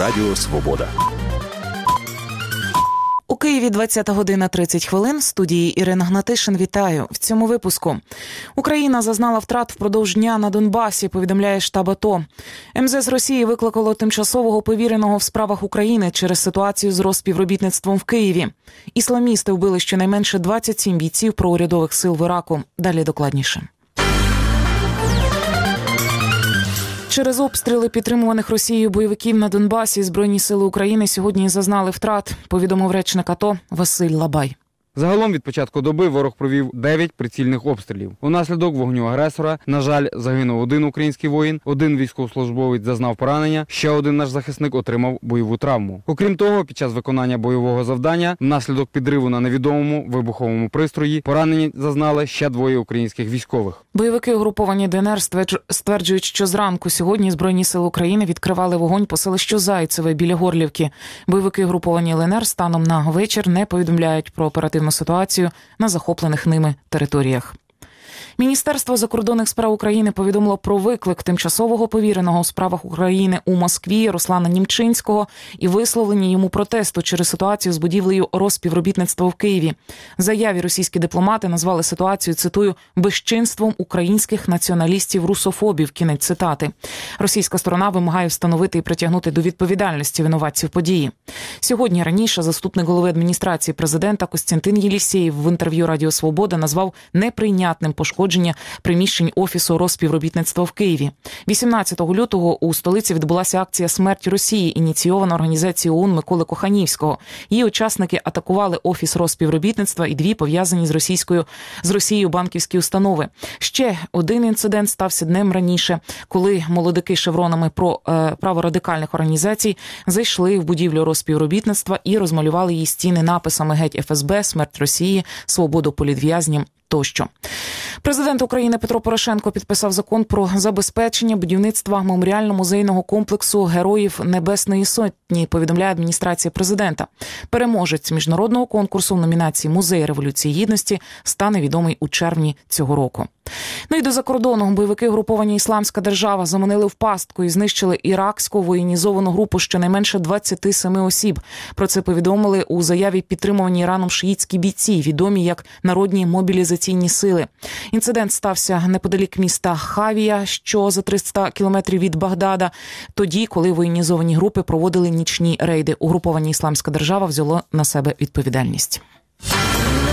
Радіо Свобода. У Києві 20 година 30 хвилин. В студії Ірина Гнатишин. Вітаю. В цьому випуску. Україна зазнала втрат впродовж дня на Донбасі, повідомляє штаб АТО. МЗС Росії викликало тимчасового повіреного в справах України через ситуацію з розпівробітництвом в Києві. Ісламісти вбили щонайменше 27 бійців проурядових сил в Іраку. Далі докладніше. Через обстріли підтримуваних Росією бойовиків на Донбасі Збройні сили України сьогодні зазнали втрат, повідомив речник АТО Василь Лабай. Загалом від початку доби ворог провів 9 прицільних обстрілів. Унаслідок вогню агресора, на жаль, загинув один український воїн, один військовослужбовець зазнав поранення, ще один наш захисник отримав бойову травму. Окрім того, під час виконання бойового завдання, внаслідок підриву на невідомому вибуховому пристрої, поранені зазнали ще 2 українських військових. Бойовики угруповання ДНР стверджують, що зранку сьогодні Збройні сили України відкривали вогонь по селищу Зайцеве біля Горлівки. Бойовики угруповання ЛНР станом на вечір не повідомляють про оперативну ситуацію на захоплених ними територіях. Міністерство закордонних справ України повідомило про виклик тимчасового повіреного у справах України у Москві Руслана Німчинського і висловлення йому протесту через ситуацію з будівлею розпівробітництва в Києві. В заяві російські дипломати назвали ситуацію, цитую, «безчинством українських націоналістів-русофобів». Кінець цитати. Російська сторона вимагає встановити і притягнути до відповідальності винуватців події. Сьогодні раніше заступник голови адміністрації президента Костянтин Єлісєєв в інтерв'ю Радіо Свобода назвав неприйнятним пошкодження приміщень Офісу розпівробітництва в Києві. 18 лютого у столиці відбулася акція «Смерть Росії», ініційована організацією ООН Миколи Коханівського. Її учасники атакували Офіс розпівробітництва і 2 пов'язані з Росією банківські установи. Ще один інцидент стався днем раніше, коли молодики шевронами праворадикальних організацій зайшли в будівлю розпівробітництва і розмалювали її стіни написами «Геть ФСБ», «Смерть Росії», «Свободу політв'язням» тощо. Президент України Петро Порошенко підписав закон про забезпечення будівництва меморіально-музейного комплексу Героїв Небесної Сотні, повідомляє адміністрація президента. Переможець міжнародного конкурсу в номінації «Музей Революції Гідності» стане відомий у червні цього року. Ну і до закордону. Бойовики угруповання «Ісламська держава» заманили в пастку і знищили іракську воєнізовану групу щонайменше 27 осіб. Про це повідомили у заяві підтримувані Іраном шиїтські бійці, відомі як Народні мобілізаційні сили. Інцидент стався неподалік міста Хавія, що за 300 кілометрів від Багдада, тоді, коли воєнізовані групи проводили нічні рейди. Угруповання «Ісламська держава» взяло на себе відповідальність.